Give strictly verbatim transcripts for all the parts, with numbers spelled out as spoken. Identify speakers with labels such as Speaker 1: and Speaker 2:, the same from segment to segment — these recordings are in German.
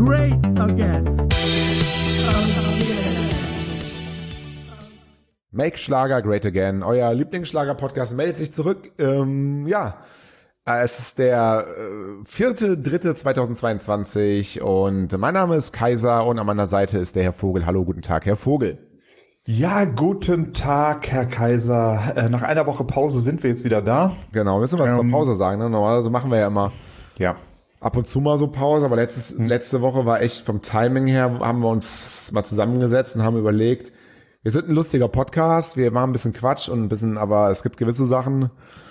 Speaker 1: great again.
Speaker 2: Make Schlager Great Again. Euer Lieblingsschlager-Podcast meldet sich zurück. Ähm, ja, es ist der äh, vierte dritte zweitausendzweiundzwanzig und mein Name ist Kaiser und an meiner Seite ist der Herr Vogel. Hallo, guten Tag, Herr Vogel.
Speaker 3: Ja, guten Tag, Herr Kaiser. Äh, nach einer Woche Pause sind wir jetzt wieder da.
Speaker 2: Genau, müssen wir was ähm, zur Pause sagen. Ne? Normalerweise machen wir ja immer
Speaker 3: ja.
Speaker 2: ab und zu mal so Pause, aber letztes, hm. letzte Woche war echt vom Timing her, haben wir uns mal zusammengesetzt und haben überlegt, wir sind ein lustiger Podcast, wir machen ein bisschen Quatsch und ein bisschen, aber es gibt gewisse Sachen,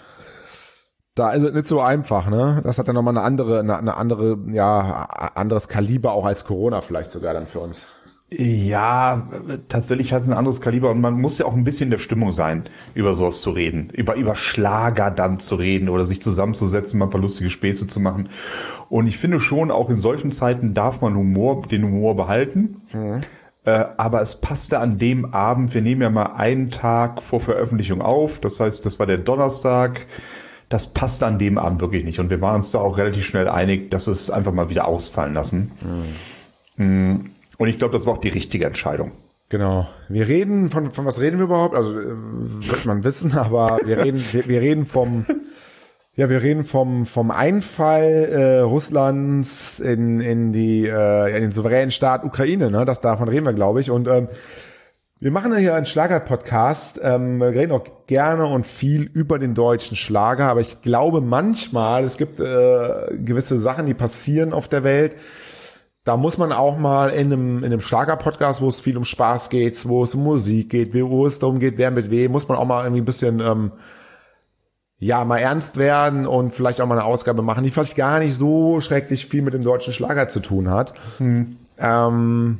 Speaker 2: da ist es nicht so einfach, ne? Das hat dann nochmal eine andere, eine, eine andere, ja, anderes Kaliber auch als Corona vielleicht sogar dann für uns.
Speaker 3: Ja, tatsächlich hat es ein anderes Kaliber und man muss ja auch ein bisschen in der Stimmung sein, über sowas zu reden, über, über Schlager dann zu reden oder sich zusammenzusetzen, mal ein paar lustige Späße zu machen. Und ich finde schon, auch in solchen Zeiten darf man Humor, den Humor behalten. Mhm. Aber es passte an dem Abend, wir nehmen ja mal einen Tag vor Veröffentlichung auf, das heißt, das war der Donnerstag, das passte an dem Abend wirklich nicht und wir waren uns da auch relativ schnell einig, dass wir es einfach mal wieder ausfallen lassen. Mhm. Und ich glaube, das war auch die richtige Entscheidung.
Speaker 2: Genau. Wir reden, von von was reden wir überhaupt? Also wird man wissen, aber wir reden wir, wir reden vom Ja, wir reden vom vom Einfall äh, Russlands in in die äh, in den souveränen Staat Ukraine, ne? Das davon reden wir, glaube ich. Und ähm, wir machen ja hier einen Schlager-Podcast. Ähm, wir reden auch gerne und viel über den deutschen Schlager, aber ich glaube manchmal, es gibt äh, gewisse Sachen, die passieren auf der Welt. Da muss man auch mal in einem in einem Schlager-Podcast, wo es viel um Spaß geht, wo es um Musik geht, wo es darum geht, wer mit wem, muss man auch mal irgendwie ein bisschen ähm, ja, mal ernst werden und vielleicht auch mal eine Ausgabe machen, die vielleicht gar nicht so schrecklich viel mit dem deutschen Schlager zu tun hat. Hm. Ähm,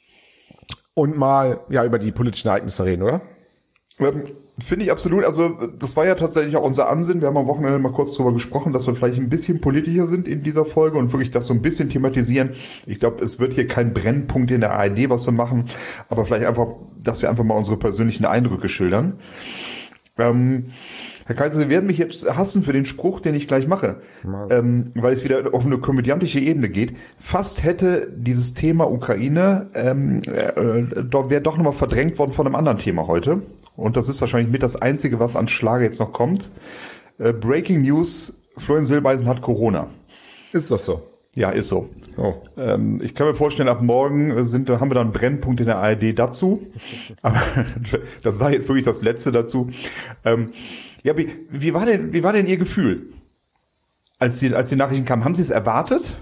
Speaker 2: und mal, ja, über die politischen Ereignisse reden, oder?
Speaker 3: Ähm, Finde ich absolut. Also, das war ja tatsächlich auch unser Ansinnen. Wir haben am Wochenende mal kurz drüber gesprochen, dass wir vielleicht ein bisschen politischer sind in dieser Folge und wirklich das so ein bisschen thematisieren. Ich glaube, es wird hier kein Brennpunkt in der A R D, was wir machen, aber vielleicht einfach, dass wir einfach mal unsere persönlichen Eindrücke schildern. Ähm, Herr Kaiser, Sie werden mich jetzt hassen für den Spruch, den ich gleich mache, ähm, weil es wieder auf eine komödiantische Ebene geht. Fast hätte dieses Thema Ukraine, ähm, äh, dort wäre doch nochmal verdrängt worden von einem anderen Thema heute. Und das ist wahrscheinlich mit das Einzige, was an Schlager jetzt noch kommt. Äh, Breaking News, Florian Silbereisen hat Corona.
Speaker 2: Ist das so?
Speaker 3: Ja, ist so.
Speaker 2: Oh.
Speaker 3: Ähm, ich kann mir vorstellen, ab morgen sind, haben wir dann einen Brennpunkt in der A R D dazu. Aber das war jetzt wirklich das Letzte dazu. Ähm, ja, wie, wie war denn, wie war denn Ihr Gefühl, als die, als die Nachrichten kamen? Haben Sie es erwartet?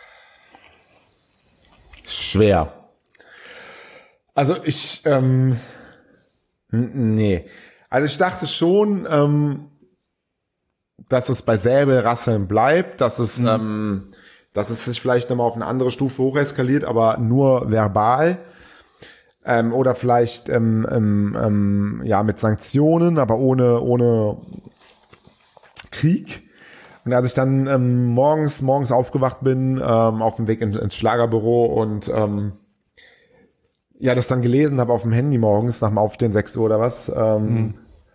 Speaker 2: Schwer. Also ich, ähm, nee. Also ich dachte schon, ähm, dass es bei Säbelrasseln bleibt, dass es, mhm. ähm, dass es sich vielleicht nochmal auf eine andere Stufe hocheskaliert, aber nur verbal. Ähm, oder vielleicht ähm, ähm, ähm, ja mit Sanktionen, aber ohne ohne Krieg. Und als ich dann ähm, morgens morgens aufgewacht bin, ähm, auf dem Weg in, ins Schlagerbüro und ähm, ja das dann gelesen habe auf dem Handy morgens nach dem Aufstehen sechs Uhr oder was. Ähm, mhm.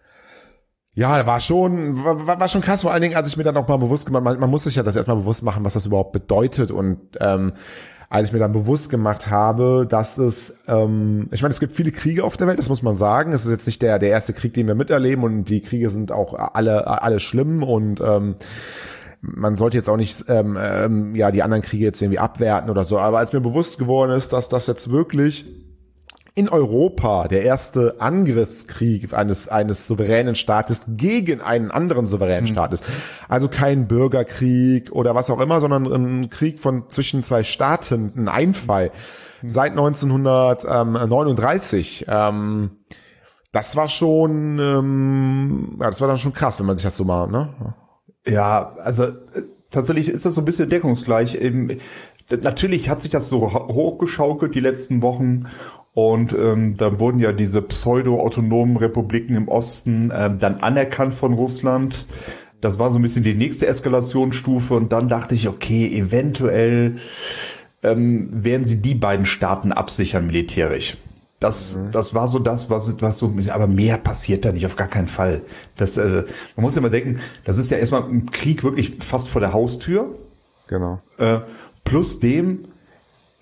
Speaker 2: Ja, war schon war, war schon krass, vor allen Dingen, als ich mir dann auch mal bewusst gemacht, man, man muss sich ja das erstmal bewusst machen, was das überhaupt bedeutet und ähm, als ich mir dann bewusst gemacht habe, dass es, ähm, ich meine, es gibt viele Kriege auf der Welt, das muss man sagen. Es ist jetzt nicht der der erste Krieg, den wir miterleben und die Kriege sind auch alle alle schlimm und ähm, man sollte jetzt auch nicht ähm, ähm, ja die anderen Kriege jetzt irgendwie abwerten oder so. Aber als mir bewusst geworden ist, dass das jetzt wirklich in Europa der erste Angriffskrieg eines eines souveränen Staates gegen einen anderen souveränen mhm. Staat ist. Also kein Bürgerkrieg oder was auch immer, sondern ein Krieg von zwischen zwei Staaten, ein Einfall mhm. seit neunzehnhundertneununddreißig. Ähm, das war schon, ähm, ja, das war dann schon krass, wenn man sich das so mal, ne?
Speaker 3: Ja, also äh, tatsächlich ist das so ein bisschen deckungsgleich. Eben, natürlich hat sich das so hochgeschaukelt die letzten Wochen. Und ähm, dann wurden ja diese pseudo-autonomen Republiken im Osten ähm, dann anerkannt von Russland. Das war so ein bisschen die nächste Eskalationsstufe. Und dann dachte ich, okay, eventuell ähm, werden sie die beiden Staaten absichern militärisch. Das, mhm. das war so das, was, was so, aber mehr passiert da nicht, auf gar keinen Fall. Das, äh, man muss ja mal denken, das ist ja erstmal ein Krieg wirklich fast vor der Haustür.
Speaker 2: Genau.
Speaker 3: Äh, plus dem,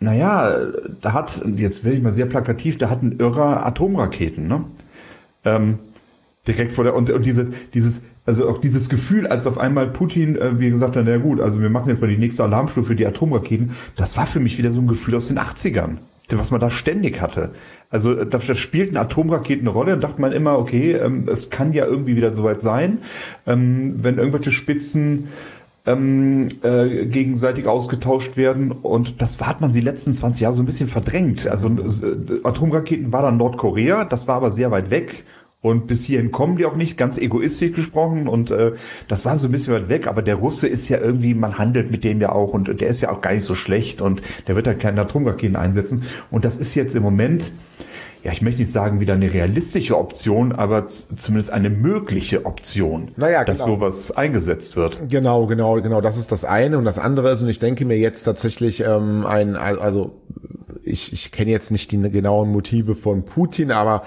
Speaker 3: naja, da hat, jetzt will ich mal sehr plakativ, da hat ein Irrer Atomraketen, ne? Ähm, direkt vor der, und, und dieses, dieses, also auch dieses Gefühl, als auf einmal Putin, äh, wie gesagt hat, na gut, also wir machen jetzt mal die nächste Alarmstufe für die Atomraketen, das war für mich wieder so ein Gefühl aus den achtzigern, was man da ständig hatte. Also da, da spielten Atomraketen eine Rolle, da dachte man immer, okay, ähm, es kann ja irgendwie wieder soweit sein, ähm, wenn irgendwelche Spitzen ähm, äh, gegenseitig ausgetauscht werden, und das war, hat man die letzten zwanzig Jahre so ein bisschen verdrängt. Also äh, Atomraketen war dann Nordkorea, das war aber sehr weit weg. Und bis hierhin kommen die auch nicht, ganz egoistisch gesprochen. Und äh, das war so ein bisschen weit weg. Aber der Russe ist ja irgendwie, man handelt mit dem ja auch. Und der ist ja auch gar nicht so schlecht. Und der wird halt keine Atomraketen einsetzen. Und das ist jetzt im Moment, ja, ich möchte nicht sagen wieder eine realistische Option, aber z- zumindest eine mögliche Option,
Speaker 2: naja,
Speaker 3: dass
Speaker 2: genau.
Speaker 3: sowas eingesetzt wird.
Speaker 2: Genau, genau, genau. Das ist das eine. Und das andere ist, und ich denke mir jetzt tatsächlich ähm, ein, also ich, ich kenne jetzt nicht die genauen Motive von Putin, aber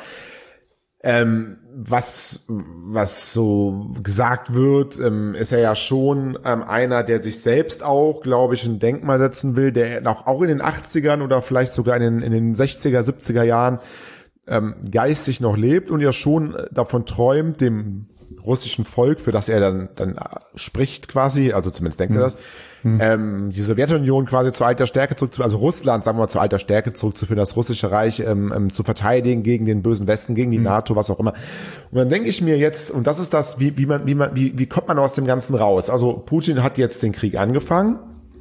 Speaker 2: Ähm, was was so gesagt wird, ähm, ist er ja schon ähm, einer, der sich selbst auch, glaube ich, ein Denkmal setzen will, der auch, auch in den achtzigern oder vielleicht sogar in den, in den sechziger, siebziger Jahren ähm, geistig noch lebt und ja schon davon träumt, dem russischen Volk, für das er dann dann spricht quasi, also zumindest denkt hm. er das, hm. ähm, die Sowjetunion quasi zu alter Stärke zurückzuführen, also Russland, sagen wir mal, zu alter Stärke zurückzuführen, das russische Reich ähm, ähm, zu verteidigen gegen den bösen Westen, gegen die hm. NATO, was auch immer. Und dann denke ich mir jetzt, und das ist das, wie wie man wie man wie wie kommt man aus dem Ganzen raus? Also Putin hat jetzt den Krieg angefangen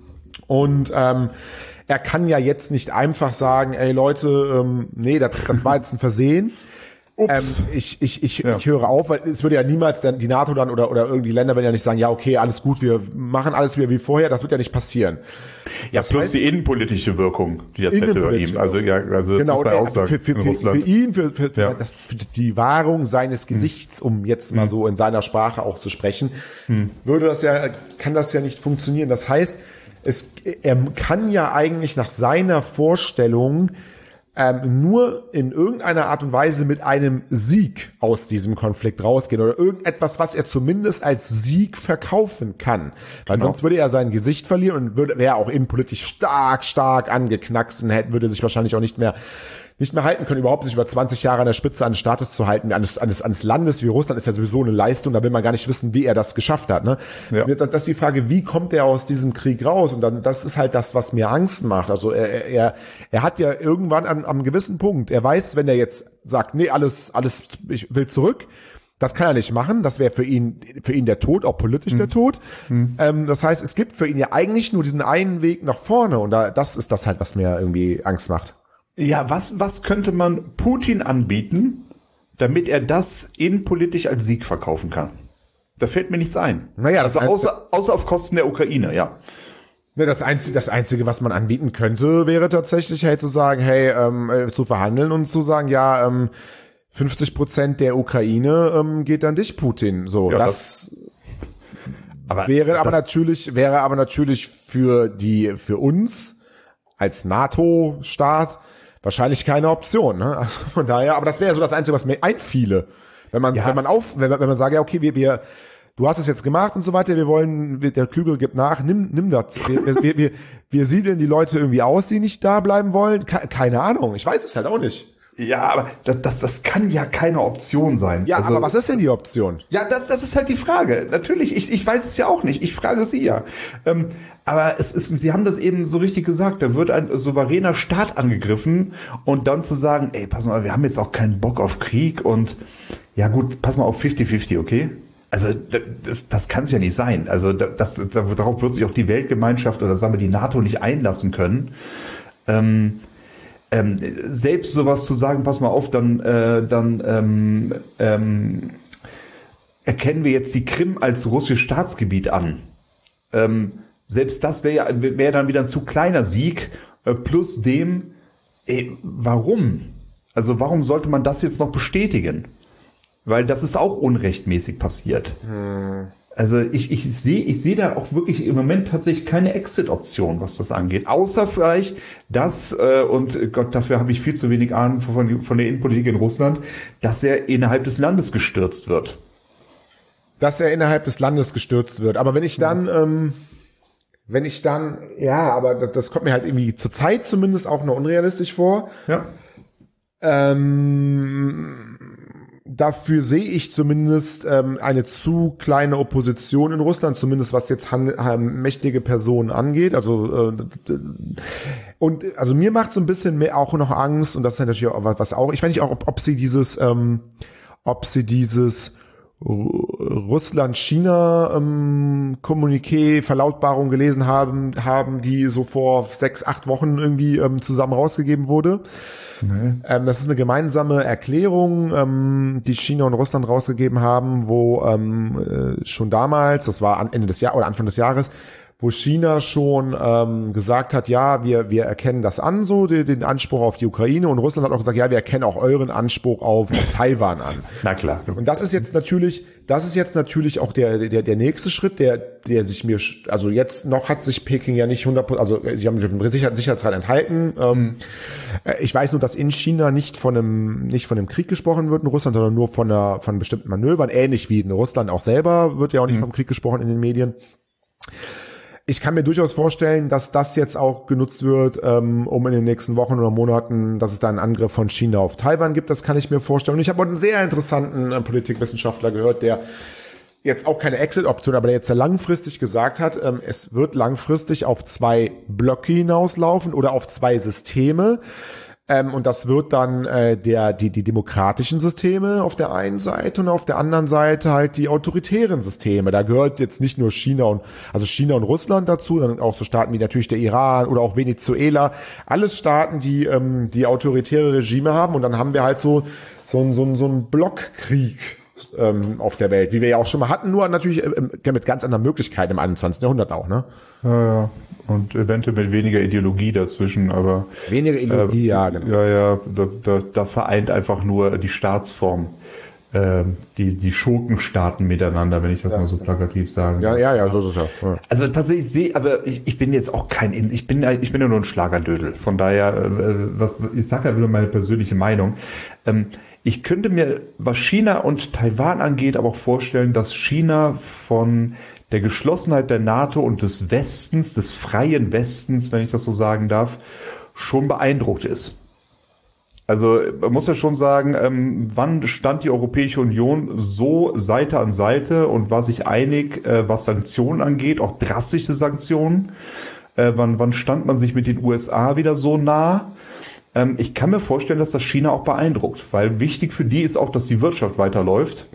Speaker 2: und ähm, er kann ja jetzt nicht einfach sagen, ey Leute, ähm, nee, das, das war jetzt ein Versehen. Ups. Ähm, ich, ich, ich, ja. ich höre auf, weil es würde ja niemals dann die NATO dann oder, oder irgendwie Länder werden ja nicht sagen, ja, okay, alles gut, wir machen alles wieder wie vorher, das wird ja nicht passieren.
Speaker 3: Ja, das plus heißt, die innenpolitische Wirkung, die das hätte bei ihm. Also, ja, also,
Speaker 2: genau,
Speaker 3: muss man auch sagen,
Speaker 2: für, für, für, für ihn, für, für, ja. das, für die Wahrung seines Gesichts, um jetzt mal hm. so in seiner Sprache auch zu sprechen, hm. würde das ja, kann das ja nicht funktionieren. Das heißt, es, er kann ja eigentlich nach seiner Vorstellung Ähm, nur in irgendeiner Art und Weise mit einem Sieg aus diesem Konflikt rausgehen oder irgendetwas, was er zumindest als Sieg verkaufen kann. Weil genau. sonst würde er sein Gesicht verlieren und würde, wäre auch innenpolitisch stark, stark angeknackst und hätte, würde sich wahrscheinlich auch nicht mehr nicht mehr halten können, überhaupt sich über zwanzig Jahre an der Spitze eines Staates zu halten, eines, eines, eines Landes wie Russland ist ja sowieso eine Leistung, da will man gar nicht wissen, wie er das geschafft hat. Ne? Ja. Das, das ist die Frage, wie kommt er aus diesem Krieg raus? Und dann, das ist halt das, was mir Angst macht. Also er, er, er hat ja irgendwann an, am gewissen Punkt, er weiß, wenn er jetzt sagt, nee, alles, alles, ich will zurück, das kann er nicht machen. Das wäre für ihn, für ihn der Tod, auch politisch hm. der Tod. Hm. Ähm, das heißt, es gibt für ihn ja eigentlich nur diesen einen Weg nach vorne. Und da, das ist das halt, was mir irgendwie Angst macht.
Speaker 3: Ja, was, was könnte man Putin anbieten, damit er das innenpolitisch als Sieg verkaufen kann? Da fällt mir nichts ein.
Speaker 2: Naja,
Speaker 3: also außer, außer auf Kosten der Ukraine, ja.
Speaker 2: Das Einzige, das Einzige, was man anbieten könnte, wäre tatsächlich hey, zu sagen, hey, ähm, äh, zu verhandeln und zu sagen, ja, ähm, fünfzig Prozent der Ukraine ähm, geht an dich, Putin. So, ja, das, das aber, wäre aber das, natürlich, wäre aber natürlich für die, für uns als NATO-Staat wahrscheinlich keine Option, ne? Also von daher, aber das wäre so das Einzige, was mir einfiele. Wenn man, ja. wenn man auf, wenn man, wenn man sagt, ja, okay, wir, wir, du hast es jetzt gemacht und so weiter, wir wollen, der Klügere gibt nach, nimm, nimm das. Wir, wir, wir, wir siedeln die Leute irgendwie aus, die nicht da bleiben wollen. Keine Ahnung, ich weiß es halt auch nicht.
Speaker 3: Ja, aber das, das, das kann ja keine Option sein.
Speaker 2: Ja, also, aber was ist denn die Option?
Speaker 3: Ja, das, das ist halt die Frage. Natürlich, ich, ich weiß es ja auch nicht. Ich frage Sie ja. Ähm, aber es ist, Sie haben das eben so richtig gesagt. Da wird ein souveräner Staat angegriffen und dann zu sagen, ey, pass mal, wir haben jetzt auch keinen Bock auf Krieg und ja gut, pass mal auf fifty fifty, okay? Also das, das kann es ja nicht sein. Also das, das, darauf wird sich auch die Weltgemeinschaft oder sagen wir die NATO nicht einlassen können. Ähm, Ähm, selbst sowas zu sagen, pass mal auf, dann, äh, dann ähm, ähm, erkennen wir jetzt die Krim als russisches Staatsgebiet an. Ähm, selbst das wäre ja wäre dann wieder ein zu kleiner Sieg, äh, plus dem, ey, warum? Also warum sollte man das jetzt noch bestätigen? Weil das ist auch unrechtmäßig passiert. Hm. Also ich, ich sehe ich sehe da auch wirklich im Moment tatsächlich keine Exit-Option, was das angeht. Außer vielleicht das, äh, und Gott, dafür habe ich viel zu wenig Ahnung von, von der Innenpolitik in Russland, dass er innerhalb des Landes gestürzt wird.
Speaker 2: Dass er innerhalb des Landes gestürzt wird. Aber wenn ich dann, ähm, wenn ich dann, ja, aber das, das kommt mir halt irgendwie zur Zeit zumindest auch noch unrealistisch vor.
Speaker 3: Ja.
Speaker 2: Ähm, dafür sehe ich zumindest ähm, eine zu kleine Opposition in Russland, zumindest was jetzt han- han- mächtige Personen angeht. Also äh, und also mir macht so ein bisschen mehr auch noch Angst, und das ist natürlich auch was, was auch, ich weiß nicht auch, ob, ob sie dieses, ähm, ob sie dieses Russland-China-Kommuniqué, ähm, Verlautbarung gelesen haben, haben, die so vor sechs, acht Wochen irgendwie ähm, zusammen rausgegeben wurde. Nee. Ähm, das ist eine gemeinsame Erklärung, ähm, die China und Russland rausgegeben haben, wo ähm, äh, schon damals, das war Ende des Jahres oder Anfang des Jahres, wo China schon ähm, gesagt hat, ja, wir wir erkennen das an, so den, den Anspruch auf die Ukraine, und Russland hat auch gesagt, ja, wir erkennen auch euren Anspruch auf, auf Taiwan an.
Speaker 3: Na klar.
Speaker 2: Und das ist jetzt natürlich, das ist jetzt natürlich auch der der der nächste Schritt, der der sich mir, also jetzt noch hat sich Peking ja nicht hundert Prozent, also sie haben sich im Sicherheitsrat enthalten. Ähm, ich weiß nur, dass in China nicht von einem nicht von einem Krieg gesprochen wird in Russland, sondern nur von einer von bestimmten Manövern, ähnlich wie in Russland auch selber wird ja auch nicht mhm. vom Krieg gesprochen in den Medien. Ich kann mir durchaus vorstellen, dass das jetzt auch genutzt wird, ähm, um in den nächsten Wochen oder Monaten, dass es da einen Angriff von China auf Taiwan gibt. Das kann ich mir vorstellen. Und ich habe auch einen sehr interessanten äh, Politikwissenschaftler gehört, der jetzt auch keine Exit-Option, aber der jetzt sehr langfristig gesagt hat, ähm, es wird langfristig auf zwei Blöcke hinauslaufen oder auf zwei Systeme. Ähm, und das wird dann äh, der die die demokratischen Systeme auf der einen Seite und auf der anderen Seite halt die autoritären Systeme. Da gehört jetzt nicht nur China und also China und Russland dazu, sondern auch so Staaten wie natürlich der Iran oder auch Venezuela. Alles Staaten, die ähm, die autoritäre Regime haben. Und dann haben wir halt so so ein so ein so ein Blockkrieg ähm, auf der Welt, wie wir ja auch schon mal hatten, nur natürlich äh, mit ganz anderen Möglichkeiten im einundzwanzigsten Jahrhundert auch, ne?
Speaker 3: Ja, ja. Und eventuell mit weniger Ideologie dazwischen, aber
Speaker 2: weniger Ideologie,
Speaker 3: äh,
Speaker 2: ja, genau.
Speaker 3: Ja, ja, da, da, da vereint einfach nur die Staatsform, äh, die die Schurkenstaaten miteinander, wenn ich das ja. mal so plakativ sagen
Speaker 2: Ja, ja, ja, so ist es ja. ja.
Speaker 3: Also tatsächlich sehe, aber ich, ich bin jetzt auch kein, ich bin ich bin ja nur ein Schlagerdödel. Von daher, äh, was ich sage ja wieder meine persönliche Meinung. Ähm, Ich könnte mir, was China und Taiwan angeht, aber auch vorstellen, dass China von der Geschlossenheit der NATO und des Westens, des freien Westens, wenn ich das so sagen darf, schon beeindruckt ist. Also man muss ja schon sagen, ähm, wann stand die Europäische Union so Seite an Seite und war sich einig, äh, was Sanktionen angeht, auch drastische Sanktionen? Äh, wann, wann stand man sich mit den U S A wieder so nah? Ähm, ich kann mir vorstellen, dass das China auch beeindruckt, weil wichtig für die ist auch, dass die Wirtschaft weiterläuft.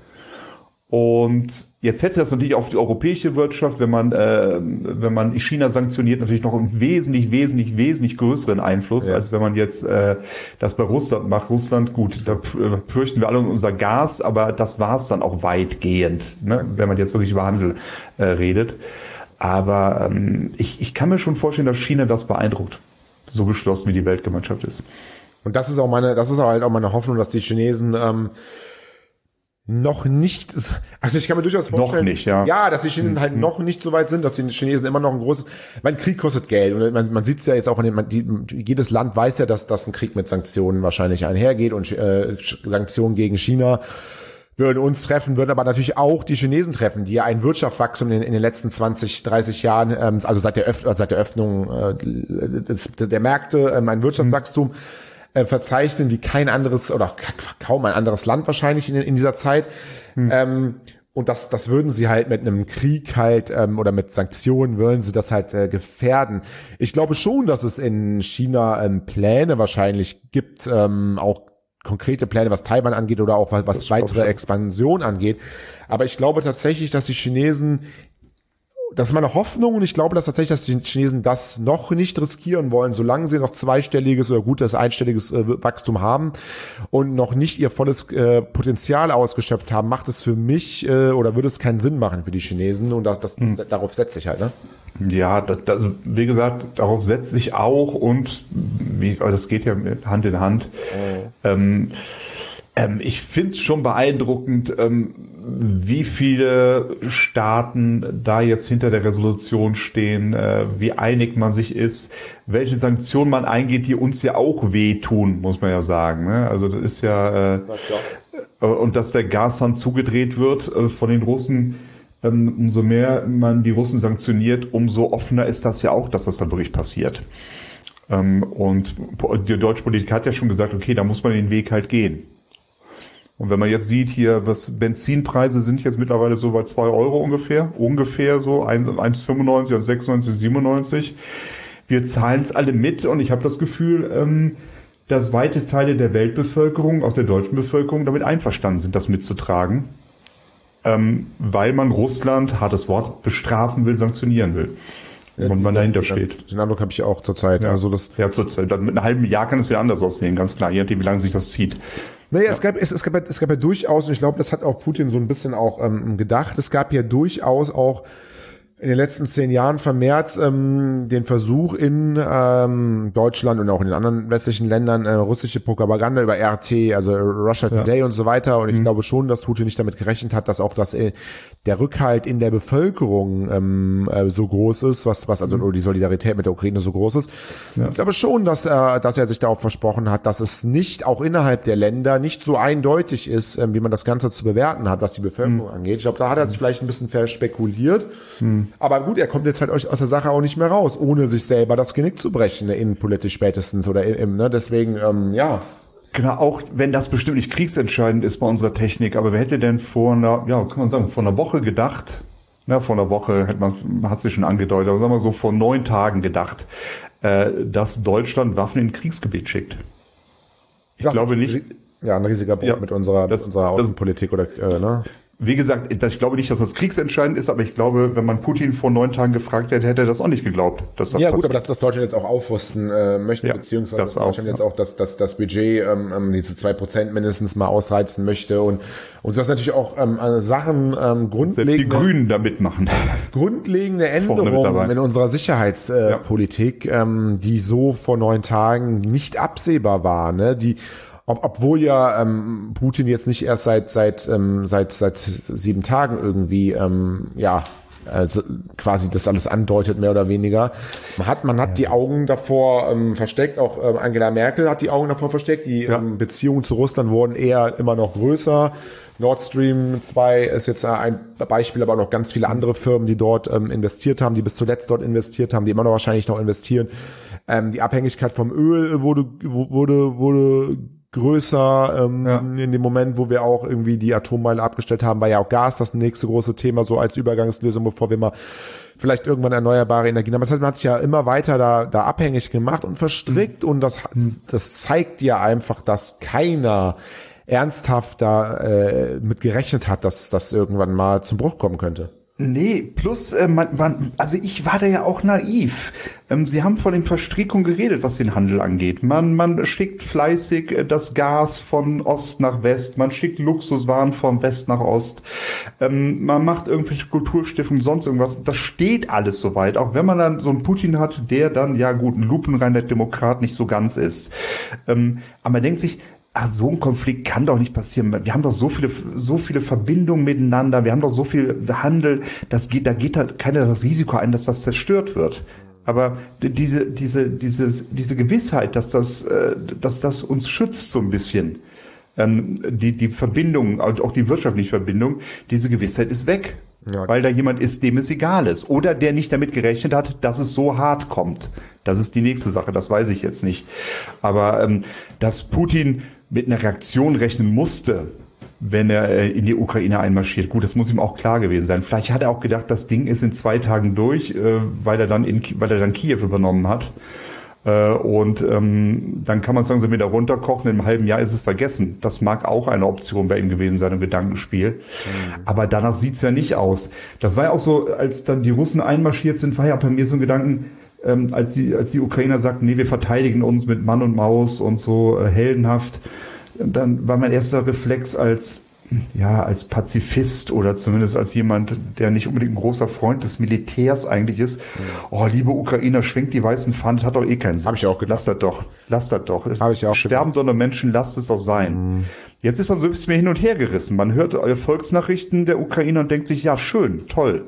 Speaker 3: Und jetzt hätte das natürlich auf die europäische Wirtschaft, wenn man äh, wenn man China sanktioniert, natürlich noch einen wesentlich, wesentlich, wesentlich größeren Einfluss, ja. als wenn man jetzt äh, das bei Russland macht. Russland, gut, da fürchten wir alle um unser Gas, aber das war es dann auch weitgehend, ne, wenn man jetzt wirklich über Handel äh, redet. Aber ähm, ich, ich kann mir schon vorstellen, dass China das beeindruckt, so geschlossen wie die Weltgemeinschaft ist.
Speaker 2: Und das ist auch meine, das ist halt auch meine Hoffnung, dass die Chinesen ähm, noch nicht, also ich kann mir durchaus vorstellen,
Speaker 3: noch nicht, ja.
Speaker 2: ja, dass die Chinesen halt mhm. noch nicht so weit sind, dass die Chinesen immer noch ein großes, mein Krieg kostet Geld und man, man sieht es ja jetzt auch in den, man, die, jedes Land weiß ja, dass, dass ein Krieg mit Sanktionen wahrscheinlich einhergeht und äh, Sanktionen gegen China würden uns treffen, würden aber natürlich auch die Chinesen treffen, die ja ein Wirtschaftswachstum in, in den letzten zwanzig, dreißig Jahren, ähm, also seit der, Öff, seit der Öffnung äh, des, der Märkte, ähm, ein Wirtschaftswachstum mhm. äh, verzeichnen wie kein anderes oder kaum ein anderes Land wahrscheinlich in, in dieser Zeit. Mhm. Ähm, und das, das würden sie halt mit einem Krieg halt ähm, oder mit Sanktionen würden sie das halt äh, gefährden. Ich glaube schon, dass es in China ähm, Pläne wahrscheinlich gibt, ähm, auch konkrete Pläne, was Taiwan angeht oder auch was, was weitere Expansion angeht. Aber ich glaube tatsächlich, dass die Chinesen, das ist meine Hoffnung und ich glaube, dass tatsächlich, dass die Chinesen das noch nicht riskieren wollen, solange sie noch zweistelliges oder gutes einstelliges äh, Wachstum haben und noch nicht ihr volles äh, Potenzial ausgeschöpft haben, macht es für mich äh, oder würde es keinen Sinn machen für die Chinesen und das, das, mhm. das darauf setze ich halt, ne?
Speaker 3: Ja, das, das, wie gesagt, darauf setze ich auch und wie, das geht ja Hand in Hand. Oh. Ähm, ähm, ich finde es schon beeindruckend, ähm, wie viele Staaten da jetzt hinter der Resolution stehen, äh, wie einig man sich ist, welche Sanktionen man eingeht, die uns ja auch wehtun, muss man ja sagen. Ne? Also das ist ja, äh, und dass der Gashahn zugedreht wird äh, von den Russen, ähm, umso mehr man die Russen sanktioniert, umso offener ist das ja auch, dass das dann wirklich passiert. Ähm, und die deutsche Politik hat ja schon gesagt, okay, da muss man den Weg halt gehen. Und wenn man jetzt sieht hier, was Benzinpreise sind jetzt mittlerweile so bei zwei Euro ungefähr, ungefähr so eins Komma fünfundneunzig und sechsundneunzig, siebenundneunzig. Wir zahlen es alle mit und ich habe das Gefühl, ähm, dass weite Teile der Weltbevölkerung, auch der deutschen Bevölkerung, damit einverstanden sind, das mitzutragen, ähm, weil man Russland, hartes Wort, bestrafen will, sanktionieren will. Und man dahinter steht.
Speaker 2: Den Eindruck habe ich auch zurzeit.
Speaker 3: Ja.
Speaker 2: Also das
Speaker 3: ja, zurzeit. Mit einem halben Jahr kann es wieder anders aussehen, ganz klar, je nachdem, wie lange sich das zieht.
Speaker 2: Naja, ja. es gab, es, es gab, es gab ja durchaus, und ich glaube, das hat auch Putin so ein bisschen auch ähm, gedacht, es gab ja durchaus auch in den letzten zehn Jahren vermehrt ähm, den Versuch in ähm, Deutschland und auch in den anderen westlichen Ländern äh, russische Propaganda über R T, also Russia Today ja. und so weiter. Und ich mhm. glaube schon, dass Putin nicht damit gerechnet hat, dass auch das äh, der Rückhalt in der Bevölkerung ähm, äh, so groß ist, was was also mhm. die Solidarität mit der Ukraine so groß ist. Ja. Ich glaube schon, dass er dass er sich darauf versprochen hat, dass es nicht auch innerhalb der Länder nicht so eindeutig ist, ähm, wie man das Ganze zu bewerten hat, was die Bevölkerung mhm. angeht. Ich glaube, da hat er sich vielleicht ein bisschen verspekuliert. Mhm. Aber gut, er kommt jetzt halt aus der Sache auch nicht mehr raus, ohne sich selber das Genick zu brechen, ne, innenpolitisch spätestens oder im, ne, deswegen, ähm, ja.
Speaker 3: Genau, auch wenn das bestimmt nicht kriegsentscheidend ist bei unserer Technik, aber wer hätte denn vor einer, ja, kann man sagen, vor einer Woche gedacht, na, vor einer Woche hätte man, hat sich schon angedeutet, aber sagen wir so, vor neun Tagen gedacht, äh, dass Deutschland Waffen in Kriegsgebiet schickt. Ich
Speaker 2: das
Speaker 3: glaube nicht.
Speaker 2: Ja, ein riesiger Punkt ja, mit unserer,
Speaker 3: das,
Speaker 2: mit unserer Außenpolitik oder, äh, ne?
Speaker 3: Wie gesagt, ich glaube nicht, dass das kriegsentscheidend ist, aber ich glaube, wenn man Putin vor neun Tagen gefragt hätte, hätte er das auch nicht geglaubt. Dass das
Speaker 2: ja
Speaker 3: passt.
Speaker 2: Gut, aber dass das Deutschland jetzt auch aufrüsten äh, möchte, ja, beziehungsweise dass Deutschland auch, jetzt ja. auch das, das, das Budget, ähm, diese zwei Prozent mindestens mal ausreizen möchte und und das natürlich auch ähm, Sachen ähm, grundlegende...
Speaker 3: Selbst die Grünen da mitmachen.
Speaker 2: Grundlegende Änderungen in unserer Sicherheitspolitik, äh, ja. ähm, die so vor neun Tagen nicht absehbar war, ne, die Ob, obwohl ja ähm, Putin jetzt nicht erst seit seit ähm, seit seit sieben Tagen irgendwie ähm, ja also quasi das alles andeutet, mehr oder weniger. Man hat man hat ja. die Augen davor ähm, versteckt, auch ähm, Angela Merkel hat die Augen davor versteckt. Die ja. ähm, Beziehungen zu Russland wurden eher immer noch größer. Nord Stream zwei ist jetzt ein Beispiel, aber auch noch ganz viele andere Firmen, die dort ähm, investiert haben, die bis zuletzt dort investiert haben, die immer noch wahrscheinlich noch investieren. Ähm, die Abhängigkeit vom Öl wurde wurde wurde größer ähm, ja. in dem Moment, wo wir auch irgendwie die Atommeile abgestellt haben, war ja auch Gas das nächste große Thema, so als Übergangslösung, bevor wir mal vielleicht irgendwann erneuerbare Energien haben. Das heißt, man hat sich ja immer weiter da da abhängig gemacht und verstrickt mhm. und das das zeigt ja einfach, dass keiner ernsthaft da äh, mit gerechnet hat, dass das irgendwann mal zum Bruch kommen könnte.
Speaker 3: Nee, plus, äh, man, man, also ich war da ja auch naiv. Ähm, Sie haben von den Verstrickungen geredet, was den Handel angeht. Man, man schickt fleißig äh, das Gas von Ost nach West, man schickt Luxuswaren von West nach Ost, ähm, man macht irgendwelche Kulturstiftungen, sonst irgendwas. Das steht alles soweit, auch wenn man dann so einen Putin hat, der dann, ja gut, ein lupenreiner Demokrat nicht so ganz ist. Ähm, aber man denkt sich, ach, so ein Konflikt kann doch nicht passieren. Wir haben doch so viele, so viele Verbindungen miteinander. Wir haben doch so viel Handel. Das geht, da geht halt keiner das Risiko ein, dass das zerstört wird. Aber diese, diese, diese, diese Gewissheit, dass das, dass das uns schützt so ein bisschen, die, die Verbindung, auch die wirtschaftliche Verbindung, diese Gewissheit ist weg. Ja. Weil da jemand ist, dem es egal ist. Oder der nicht damit gerechnet hat, dass es so hart kommt. Das ist die nächste Sache, das weiß ich jetzt nicht. Aber ähm, dass Putin mit einer Reaktion rechnen musste, wenn er äh, in die Ukraine einmarschiert, gut, das muss ihm auch klar gewesen sein. Vielleicht hat er auch gedacht, das Ding ist in zwei Tagen durch, äh, weil er dann in, weil er dann Kiew übernommen hat. Äh, und ähm, dann kann man sagen, so wieder runterkochen, in einem halben Jahr ist es vergessen. Das mag auch eine Option bei ihm gewesen sein, ein Gedankenspiel. Mhm. Aber danach sieht's ja nicht aus. Das war ja auch so, als dann die Russen einmarschiert sind, war ja bei mir so ein Gedanken, ähm, als die als die Ukrainer sagten, nee, wir verteidigen uns mit Mann und Maus und so äh, heldenhaft. Dann war mein erster Reflex als ja, als Pazifist oder zumindest als jemand, der nicht unbedingt ein großer Freund des Militärs eigentlich ist. Mhm. Oh, liebe Ukrainer, schwenkt die weißen Fahnen, hat doch eh keinen Sinn.
Speaker 2: Hab ich auch gedacht.
Speaker 3: Lasst das doch. Lasst das doch.
Speaker 2: Hab ich auch
Speaker 3: Sterben doch nur Menschen, lasst es doch sein. Mhm. Jetzt ist man so ein bisschen mehr hin und her gerissen. Man hört Volksnachrichten der Ukrainer und denkt sich, ja, schön, toll.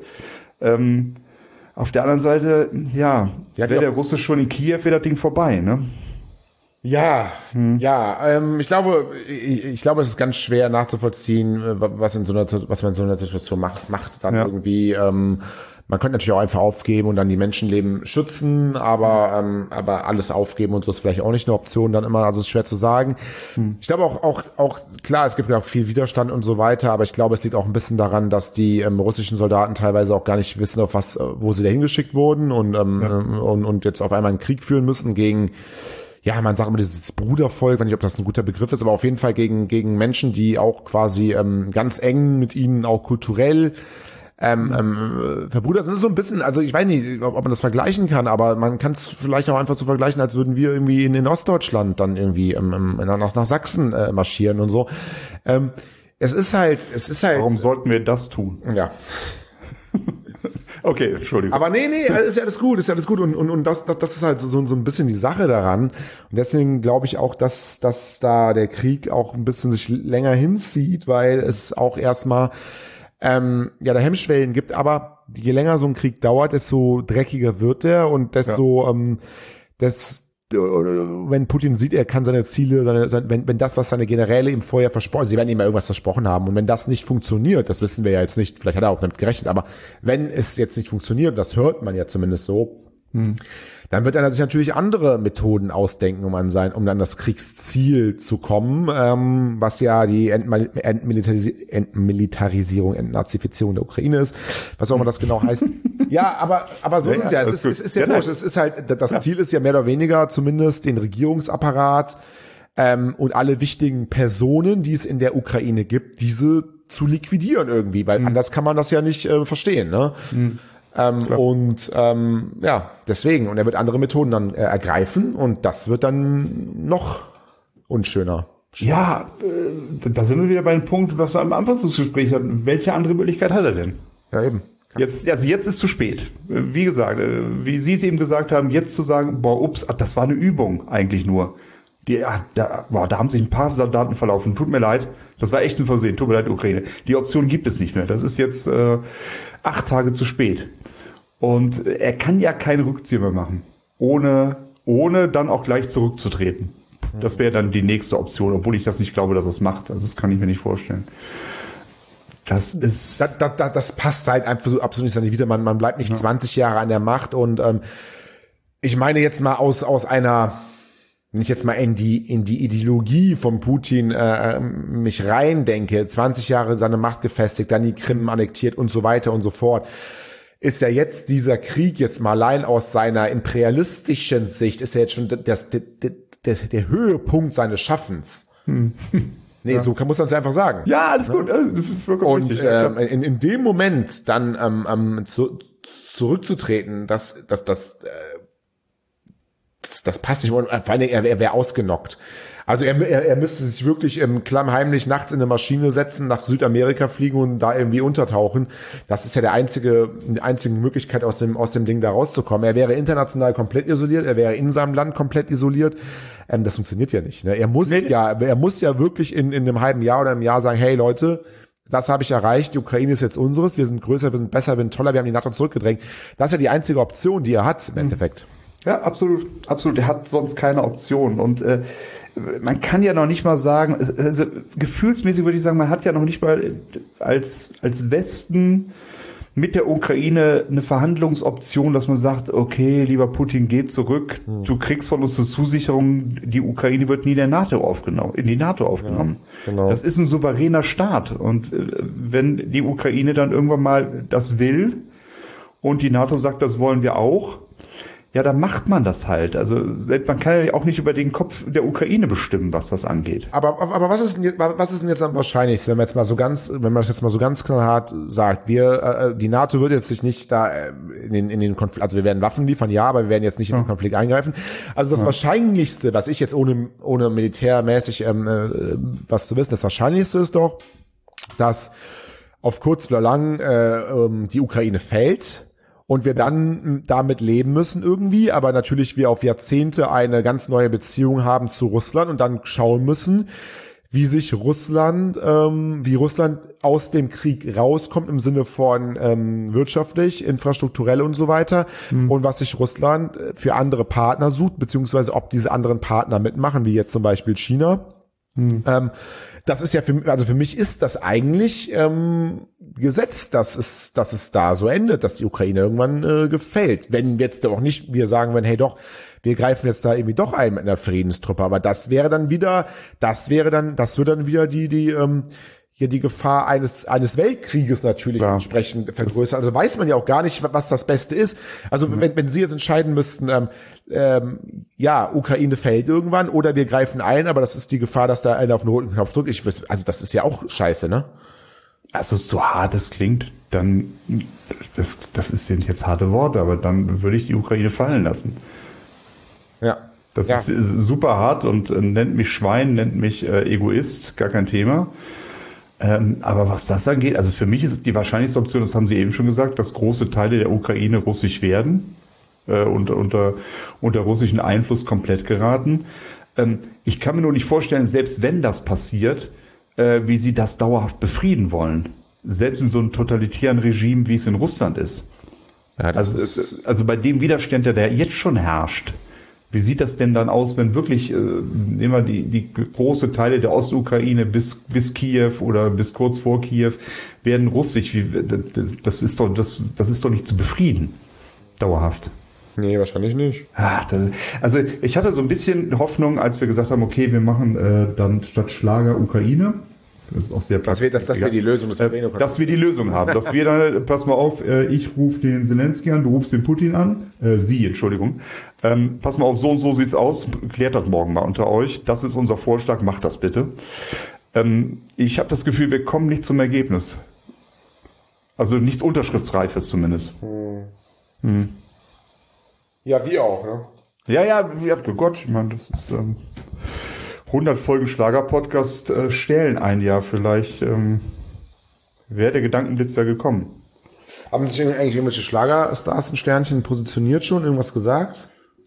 Speaker 3: Ähm, auf der anderen Seite, ja, ja wäre der Russe schon in Kiew, wäre das Ding vorbei, ne?
Speaker 2: Ja, hm. ja, ähm, ich glaube, ich, ich glaube, es ist ganz schwer nachzuvollziehen, was in so einer, was man in so einer Situation macht, macht dann ja. irgendwie, ähm, man könnte natürlich auch einfach aufgeben und dann die Menschenleben schützen, aber ähm, aber alles aufgeben und so ist vielleicht auch nicht eine Option dann immer, also es ist schwer zu sagen. Hm. Ich glaube auch auch auch klar, es gibt ja auch viel Widerstand und so weiter, aber ich glaube, es liegt auch ein bisschen daran, dass die ähm, russischen Soldaten teilweise auch gar nicht wissen, auf was, wo sie dahin geschickt wurden und ähm, ja. und und jetzt auf einmal einen Krieg führen müssen gegen, ja, man sagt immer dieses Brudervolk, ich weiß nicht, ob das ein guter Begriff ist, aber auf jeden Fall gegen gegen Menschen, die auch quasi ähm, ganz eng mit ihnen auch kulturell Ähm, ähm, verbrüdert sind. So ein bisschen, also ich weiß nicht, ob, ob man das vergleichen kann, aber man kann es vielleicht auch einfach so vergleichen, als würden wir irgendwie in, in Ostdeutschland dann irgendwie ähm, ähm, nach, nach Sachsen äh, marschieren und so. Ähm, es ist halt, es ist halt.
Speaker 3: Warum sollten wir das tun?
Speaker 2: Ja.
Speaker 3: Okay, Entschuldigung.
Speaker 2: Aber nee, nee, ist ja alles gut, ist ja alles gut und und und das das das ist halt so so ein bisschen die Sache daran und deswegen glaube ich auch, dass dass da der Krieg auch ein bisschen sich länger hinzieht, weil es auch erstmal Ähm, ja, da Hemmschwellen gibt, aber je länger so ein Krieg dauert, desto dreckiger wird er und desto, ja. ähm, des, wenn Putin sieht, er kann seine Ziele, seine, seine, wenn, wenn das, was seine Generäle ihm vorher versprochen, sie werden ihm ja irgendwas versprochen haben und wenn das nicht funktioniert, das wissen wir ja jetzt nicht, vielleicht hat er auch damit gerechnet, aber wenn es jetzt nicht funktioniert, das hört man ja zumindest so, hm. dann wird er sich natürlich andere Methoden ausdenken, um an sein, um an das Kriegsziel zu kommen, ähm, was ja die Entmal- Entmilitaris- Entmilitarisierung, Entnazifizierung der Ukraine ist, was auch immer das genau heißt. Ja, aber aber so ja, ist es ja. Es ist, es ist ja gut. Es ist halt, das Ziel ist ja mehr oder weniger zumindest den Regierungsapparat ähm, und alle wichtigen Personen, die es in der Ukraine gibt, diese zu liquidieren irgendwie, weil mhm. anders kann man das ja nicht äh, verstehen, ne? Mhm. Ähm, und ähm, ja, deswegen. Und er wird andere Methoden dann äh, ergreifen und das wird dann noch unschöner.
Speaker 3: Ja, äh, da sind wir wieder bei dem Punkt, was wir am Anfang des Gesprächs hatten. Welche andere Möglichkeit hat er denn?
Speaker 2: Ja, eben.
Speaker 3: Jetzt, also jetzt ist zu spät. Wie gesagt, wie Sie es eben gesagt haben, jetzt zu sagen, boah, ups, das war eine Übung eigentlich nur. Die, ja, da, boah, da haben sich ein paar Soldaten verlaufen. Tut mir leid, das war echt ein Versehen. Tut mir leid, Ukraine. Die Option gibt es nicht mehr. Das ist jetzt äh, acht Tage zu spät. Und er kann ja keinen Rückzieher mehr machen, ohne, ohne dann auch gleich zurückzutreten. Das wäre dann die nächste Option, obwohl ich das nicht glaube, dass er es macht. Also das kann ich mir nicht vorstellen. Das ist...
Speaker 2: Das, das, das, das passt halt einfach so absolut nicht wieder. Man, man bleibt nicht ja. zwanzig Jahre an der Macht. Und ähm, ich meine jetzt mal aus, aus einer... Wenn ich jetzt mal in die in die Ideologie von Putin äh, mich reindenke, zwanzig Jahre seine Macht gefestigt, dann die Krim annektiert und so weiter und so fort, ist ja jetzt dieser Krieg jetzt mal allein aus seiner imperialistischen Sicht, ist ja jetzt schon das, der, der, der Höhepunkt seines Schaffens. Hm. Nee, ja. so kann, muss man es einfach sagen.
Speaker 3: Ja, alles
Speaker 2: ne?
Speaker 3: gut. Alles,
Speaker 2: und richtig, ähm, ja. in, in dem Moment dann ähm, ähm, zu, zurückzutreten, das, das, das äh, Das passt nicht, vor allem er, er wäre ausgenockt. Also er, er, er müsste sich wirklich ähm, klammheimlich nachts in eine Maschine setzen, nach Südamerika fliegen und da irgendwie untertauchen. Das ist ja der einzige, die einzige Möglichkeit, aus dem, aus dem Ding da rauszukommen. Er wäre international komplett isoliert, er wäre in seinem Land komplett isoliert. Ähm, das funktioniert ja nicht. Ne? Er muss nee. ja, er muss ja wirklich in, in einem halben Jahr oder einem Jahr sagen, hey Leute, das habe ich erreicht, die Ukraine ist jetzt unseres, wir sind größer, wir sind besser, wir sind toller, wir haben die NATO zurückgedrängt. Das ist ja die einzige Option, die er hat im Endeffekt.
Speaker 3: Ja, absolut, absolut. Er hat sonst keine Option. Und äh, man kann ja noch nicht mal sagen, also gefühlsmäßig würde ich sagen, man hat ja noch nicht mal als als Westen mit der Ukraine eine Verhandlungsoption, dass man sagt, okay, lieber Putin, geh zurück, hm. du kriegst von uns eine Zusicherung, die Ukraine wird nie in der NATO aufgenommen, in die NATO aufgenommen. Ja, genau. Das ist ein souveräner Staat. Und äh, wenn die Ukraine dann irgendwann mal das will und die NATO sagt, das wollen wir auch, ja, dann macht man das halt. Also man kann ja auch nicht über den Kopf der Ukraine bestimmen, was das angeht.
Speaker 2: Aber aber was ist denn jetzt, was ist denn jetzt am wahrscheinlichsten, wenn man jetzt mal so ganz, wenn man das jetzt mal so ganz knallhart sagt, wir äh, die NATO wird jetzt sich nicht da äh, in den in den Konflikt, also wir werden Waffen liefern, ja, aber wir werden jetzt nicht in den Konflikt eingreifen. Also das ja. Wahrscheinlichste, was ich jetzt ohne ohne militärmäßig ähm, äh, was zu wissen, das Wahrscheinlichste ist doch, dass auf kurz oder lang äh, ähm, die Ukraine fällt. Und wir dann damit leben müssen irgendwie, aber natürlich wir auf Jahrzehnte eine ganz neue Beziehung haben zu Russland und dann schauen müssen, wie sich Russland, ähm, wie Russland aus dem Krieg rauskommt im Sinne von ähm, wirtschaftlich, infrastrukturell und so weiter mhm. und was sich Russland für andere Partner sucht, beziehungsweise ob diese anderen Partner mitmachen, wie jetzt zum Beispiel China. Mhm. Ähm, das ist ja für, also für mich ist das eigentlich ähm, Gesetz, dass es, dass es da so endet, dass die Ukraine irgendwann äh, gefällt. Wenn jetzt auch nicht wir sagen, wenn hey doch, wir greifen jetzt da irgendwie doch ein mit einer Friedenstruppe, aber das wäre dann wieder, das wäre dann, das würde dann wieder die, die, ähm, hier die Gefahr eines, eines Weltkrieges natürlich ja. entsprechend vergrößern. Also weiß man ja auch gar nicht, was das Beste ist. Also mhm. wenn, wenn Sie jetzt entscheiden müssten, ähm, ähm, ja, Ukraine fällt irgendwann oder wir greifen ein, aber das ist die Gefahr, dass da einer auf den roten Knopf drückt. Ich wüsste, also das ist ja auch scheiße, ne?
Speaker 3: Also so hart es klingt, dann, das, das sind jetzt harte Worte, aber dann würde ich die Ukraine fallen lassen.
Speaker 2: Ja.
Speaker 3: Das
Speaker 2: ja.
Speaker 3: ist, ist super hart und äh, nennt mich Schwein, nennt mich äh, Egoist, gar kein Thema. Ähm, aber was das angeht, also für mich ist die wahrscheinlichste Option, das haben Sie eben schon gesagt, dass große Teile der Ukraine russisch werden, äh, unter, unter, unter russischen Einfluss komplett geraten. Ähm, ich kann mir nur nicht vorstellen, selbst wenn das passiert, äh, wie Sie das dauerhaft befrieden wollen. Selbst in so einem totalitären Regime, wie es in Russland ist. Ja, das also, ist also bei dem Widerstand, der, der jetzt schon herrscht, wie sieht das denn dann aus, wenn wirklich äh, immer die, die große Teile der Ostukraine bis bis Kiew oder bis kurz vor Kiew werden russisch? Wie, das, das ist doch das das ist doch nicht zu befrieden, dauerhaft.
Speaker 2: Nee, wahrscheinlich nicht.
Speaker 3: Ah, das, also ich hatte so ein bisschen Hoffnung, als wir gesagt haben, okay, wir machen äh, dann statt Schlager Ukraine. Das ist auch sehr
Speaker 2: dass wir, dass, dass wir die Lösung des
Speaker 3: äh, dass wir die Lösung haben, dass wir dann, pass mal auf, äh, ich rufe den Zelensky an, du rufst den Putin an, äh, Sie, Entschuldigung, ähm, pass mal auf, so und so sieht's aus, klärt das morgen mal unter euch, das ist unser Vorschlag, macht das bitte. Ähm, ich habe das Gefühl, wir kommen nicht zum Ergebnis. Also nichts Unterschriftsreifes zumindest. Hm. Hm.
Speaker 2: Ja, wie auch, ne?
Speaker 3: Ja, ja, ja, oh Gott, ich meine, das ist ähm, hundert Folgen Schlager-Podcast äh, stehlen ein Jahr. Vielleicht ähm, wäre der Gedankenblitz ja gekommen.
Speaker 2: Haben sich eigentlich irgendwelche Schlagerstars in Sternchen positioniert schon? Irgendwas gesagt?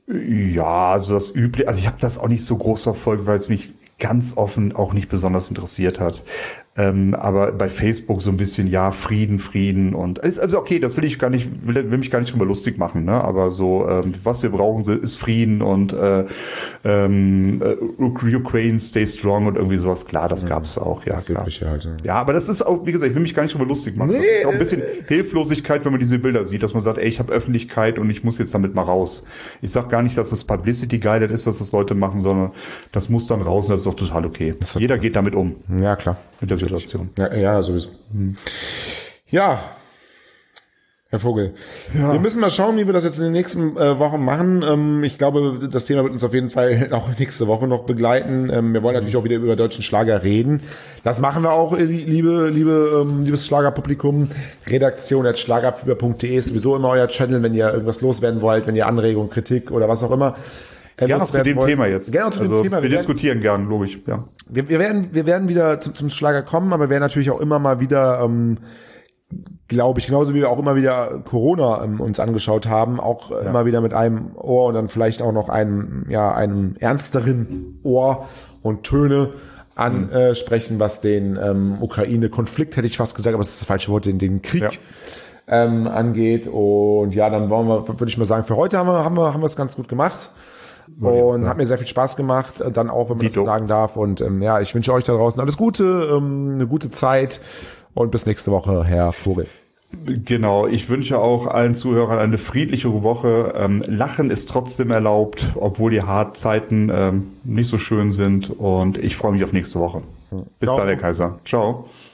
Speaker 3: Ja, also das übliche. Also ich habe das auch nicht so groß verfolgt, weil es mich ganz offen auch nicht besonders interessiert hat. Ähm, aber bei Facebook so ein bisschen, ja, Frieden, Frieden und ist also okay, das will ich gar nicht, will, will mich gar nicht drüber lustig machen, ne? Aber so, ähm, was wir brauchen, ist Frieden und äh, ähm, Ukraine stay strong und irgendwie sowas. Klar, das gab es auch, ja, klar.
Speaker 2: Halt, ja.
Speaker 3: ja, aber das ist auch, wie gesagt, ich will mich gar nicht drüber lustig machen. Nee. Das ist auch ein bisschen Hilflosigkeit, wenn man diese Bilder sieht, dass man sagt, ey, ich habe Öffentlichkeit und ich muss jetzt damit mal raus. Ich sag gar nicht, dass das Publicity guided ist, dass das Leute machen, sondern das muss dann raus und das ist doch total okay. Jeder geht damit um.
Speaker 2: Ja, klar.
Speaker 3: Mit der Situation.
Speaker 2: Ja, ja, sowieso. Hm. Ja, Herr Vogel. Ja. Wir müssen mal schauen, wie wir das jetzt in den nächsten äh, Wochen machen. Ähm, ich glaube, das Thema wird uns auf jeden Fall auch nächste Woche noch begleiten. Ähm, wir wollen natürlich auch wieder über deutschen Schlager reden. Das machen wir auch, liebe, liebe, ähm, liebes Schlagerpublikum. Redaktion at schlagerfieber punkt de ist sowieso immer euer Channel, wenn ihr irgendwas loswerden wollt, wenn ihr Anregungen, Kritik oder was auch immer.
Speaker 3: Gerne noch zu dem wollen. Thema jetzt.
Speaker 2: Gerne zu also, dem Thema.
Speaker 3: Wir, wir diskutieren gern, logisch. Ja.
Speaker 2: Wir, wir werden, wir werden wieder zum, zum Schlager kommen, aber wir werden natürlich auch immer mal wieder, ähm, glaube ich, genauso wie wir auch immer wieder Corona ähm, uns angeschaut haben, auch ja. immer wieder mit einem Ohr und dann vielleicht auch noch einem, ja, einem ernsteren Ohr und Töne ansprechen, mhm. was den ähm, Ukraine-Konflikt, hätte ich fast gesagt, aber das ist das falsche Wort, den, den Krieg. Ja. Ähm, angeht und ja, dann wollen wir, würde ich mal sagen, für heute haben wir, haben wir, haben wir es ganz gut gemacht. Und hat mir sehr viel Spaß gemacht, dann auch, wenn man Dito. das so sagen darf. Und ähm, ja, ich wünsche euch da draußen alles Gute, ähm, eine gute Zeit und bis nächste Woche, Herr Vogel.
Speaker 3: Genau, ich wünsche auch allen Zuhörern eine friedliche Woche. Ähm, Lachen ist trotzdem erlaubt, obwohl die Hartzeiten ähm, nicht so schön sind. Und ich freue mich auf nächste Woche. Bis dann, Herr Kaiser. Ciao.